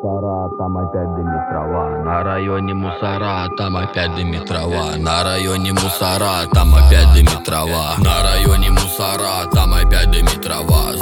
мусора, там опять дымит трава. На районе мусора, там опять дымит трава. На районе мусора, там опять дымит трава. На районе мусора, там опять дымит трава.